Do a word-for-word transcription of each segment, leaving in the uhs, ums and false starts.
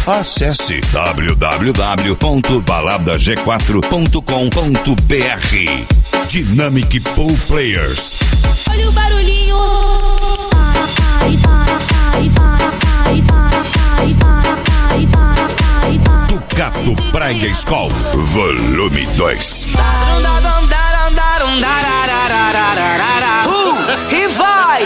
Acesse w w w ponto balada g quatro ponto com ponto b r. Dynamic Pool Players. Olha o barulhinho. Ducato Praia Skol, volume dois. Uh, e vai!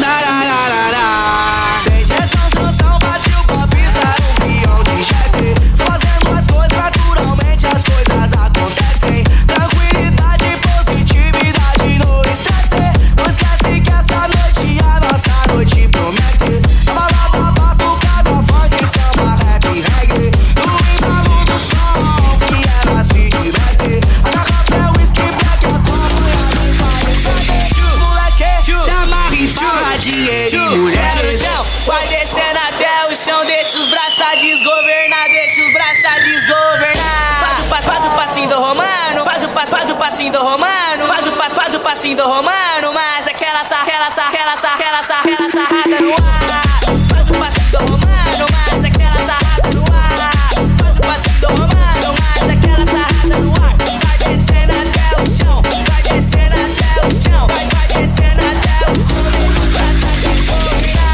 Sem injeção, sanção, partiu pra pista, um peão de chefe. Fazendo as coisas naturalmente, as coisas acontecem. Tranquilidade, positividade, no estresse. Não esquece que essa noite é a nossa noite, promete. A balada batucada, funk, samba, rap, reggae. No embalo do som, que ela se diverte. A garrafa é whisky, black, é copo, e a gente vai entender. Moleque, se amarra e fala dinheiro e mulheres. Vai descendo até o chão, deixa os braços desgovernar, deixa os braços desgovernar. Faz o passo, faz o passinho do romano, faz o passo, faz o passinho do romano, faz o passo, faz o passinho do romano, mas aquela sarrela, sarrela, sarrela, sarrela, sarrada no ar. Faz o passinho do romano, mas aquela sarrada no ar. Faz o passinho do romano, mas aquela sarrada no ar. Vai descendo até o chão, vai descendo até o chão, vai, vai descendo até o chão, deixa os braços desgovernar.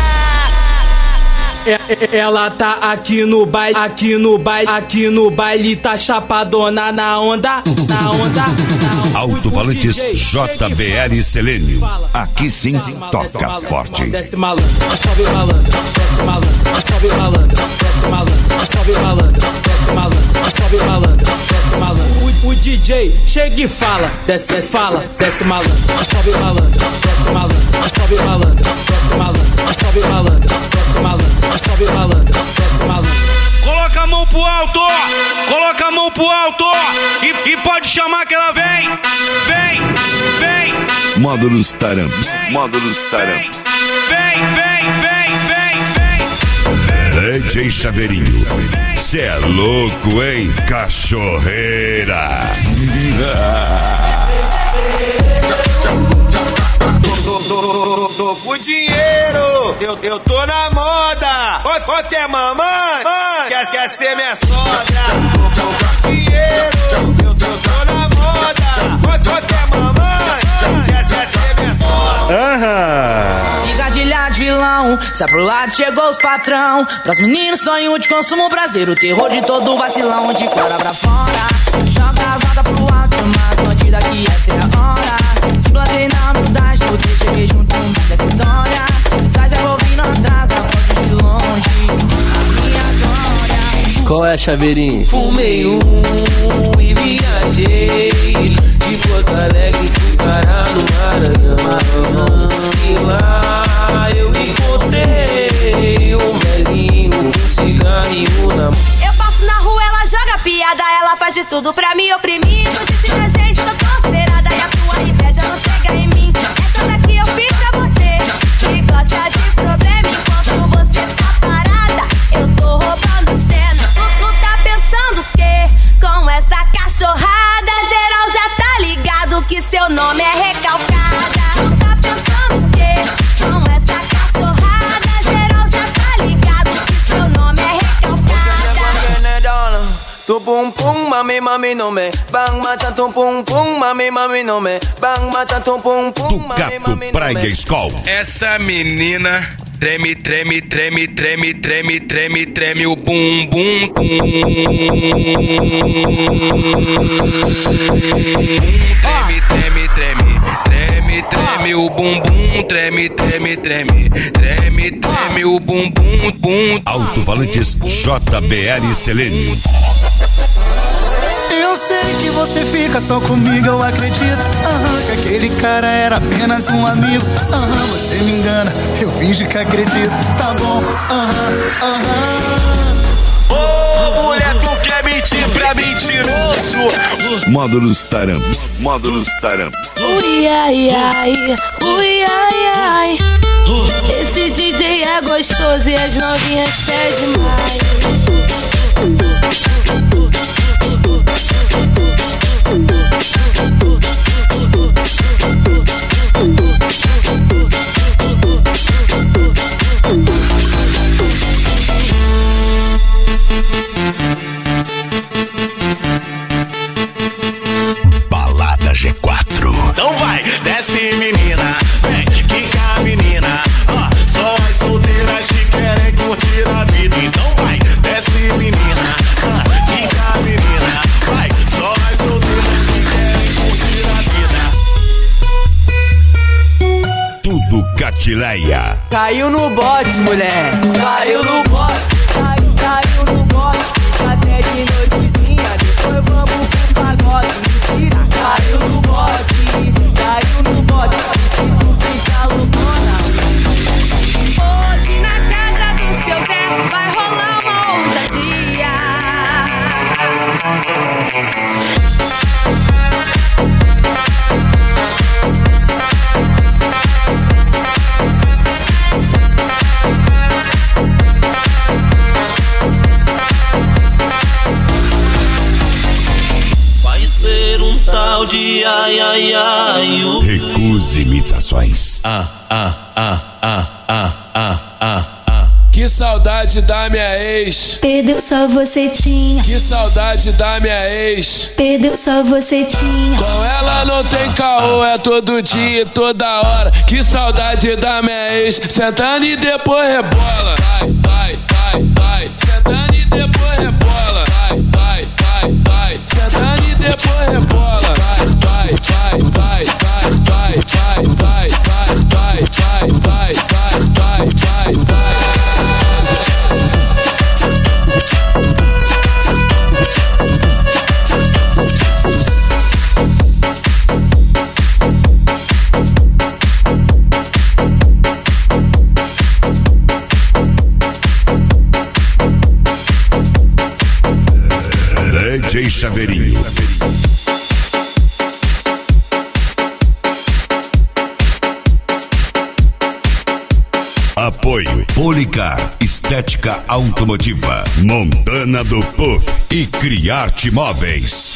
Ela tá aqui no baile, aqui no baile, aqui no baile, tá chapadona na onda, na onda, na onda. Alto-falantes J B L Selênio. Aqui sim toca forte. Desce malandro, sobe malandro, desce malandro, sobe malandro, desce malandro, sobe malandro, desce malandro, sobe malandro, desce malandro. O, o D J chega e fala, desce, desce, fala, desce malandro, sobe malandro, desce malandro, sobe malandro, desce malandro, sobe malandro, desce malandro, sobe malandro, desce malandro. Coloca a mão pro alto, coloca a mão pro alto e, e pode chamar que ela vem, vem, vem. Módulos Taramps, módulos Taramps. Vem, vem, vem, vem, vem. D J Chaveirinho, cê é louco, hein, cachorreira. Tô com dinheiro, eu, eu tô na moda. Ô, ô, quer mamãe? Mãe, quer, quer ser minha sogra? Tô com dinheiro, eu, eu tô na moda. Ô, ô, quer mamãe? Quer, quer ser minha sogra? Aham. Engadilha de vilão, sai pro lado, chegou os patrão. Pras meninos, sonho de consumo, prazer. O terror de todo vacilão, de fora pra fora. Joga as rodas pro alto, mas bandida que essa é a hora. Se plantei na humildade, porque cheguei junto no meio dessa história. Sai Zé ouvindo atrás, a voz de longe, a minha glória. Qual é, Chaveirinho? Fumei um e viajei de Porto Alegre, fui parar no Maranhão. E lá eu encontrei um velhinho com um cigarrinho na mão. Eu passo na rua, ela joga piada, ela faz de tudo pra me oprimir. Tô disse da gente, tô considerada e a tua inveja não chega em mim. Essa daqui eu fiz pra você, que gosta de problema enquanto você tá parada. Eu tô roubando cena. Tu, tu tá pensando o quê? Com essa cachorrada, geral já tá ligado que seu nome é recalcada. Tu tá pensando o quê? Com essa cachorrada, geral já tá ligado que seu nome é recalcada. Tu pum pum, mami mami no me, bang mata tu pum pum, mami mami no me, bang mata tu pum pum, mami Ducato mami no Praia me. Skol. Essa menina treme, treme, treme, treme, treme, treme, treme o bum bum bum. Treme, treme, treme, treme, treme o bum bum, treme, treme, treme, treme, treme o bum bum bum. Alto-falantes J B L Selênio. Eu sei que você fica só comigo, eu acredito. Aham, que aquele cara era apenas um amigo. Aham, você me engana, eu finge que acredito. Tá bom, aham, aham. Ô mulher, tu quer mentir pra mentiroso? Módulos Taramps, módulos Taramps. Ui, ai, ai, ui, ai, ai. Esse D J é gostoso e as novinhas pedem mais. Gatileia. Caiu no bote, mulher. Caiu no bote. Caiu, caiu no bote. Fica até de noitezinha. Depois vamos pro pagode. Mentira, caiu no bote. Caiu no bote. Se tu fica loucona. Hoje na casa do seu Zé vai rolar uma ousadia. Vai ser um tal de ai ai ai. Uh. Recuse imitações. Ah, ah, ah, ah, ah, ah, ah, ah. Que saudade da minha ex. Perdeu só você tinha. Que saudade da minha ex. Perdeu só você tinha. Com ela não tem caô, é todo dia, toda hora. Que saudade da minha ex. Sentando e depois rebola. Vai, vai, vai, vai. Sentando e depois rebola. Vai, vai, vai, vai. Sentando e depois rebola. Vai, vai, vai, vai, vai, vai, vai, vai, vai, vai, vai, vai, vai, vai, vai. D J Chaveirinho. Apoio Policar, Estética Automotiva, Montana do Puff e Criarte Móveis.